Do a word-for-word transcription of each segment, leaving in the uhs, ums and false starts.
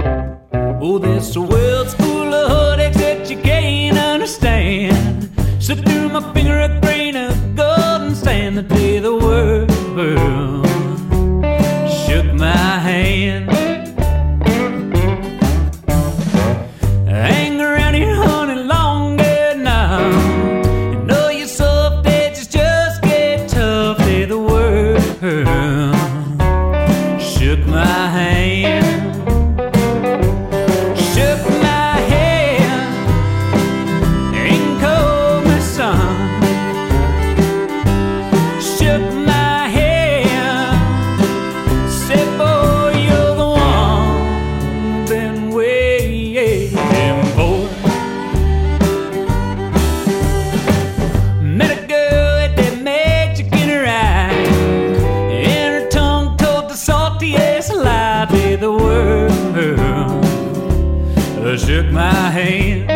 Oh, this world's full of heartaches that you can't understand. Slip through my finger a grain of gold and stand the day the world shook my hand. I hang around here, honey, longer now. You know your soft edges just get tough. Day the world shook my hand. The world shook my hand.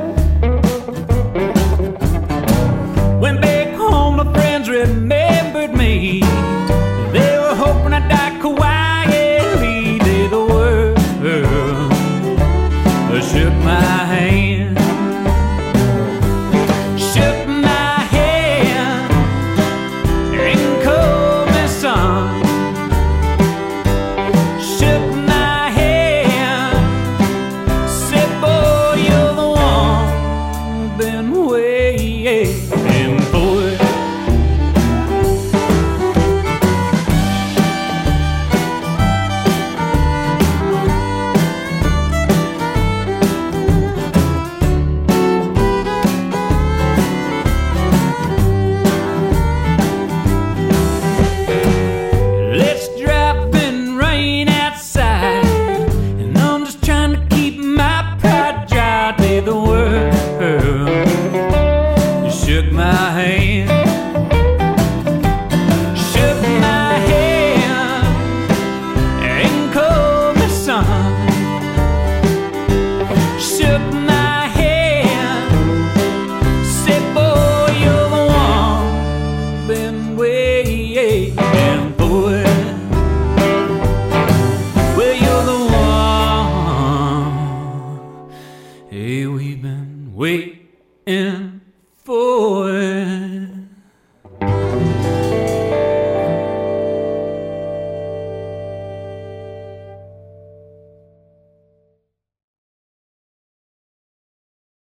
Went back home, my friends remembered me. They were hoping I'd die quietly. Day the world shook my hand. Shook my hand and called me son. Shook my hand, shook my hand, and called me son. Shook my hand, said, boy, you're the one been waiting for.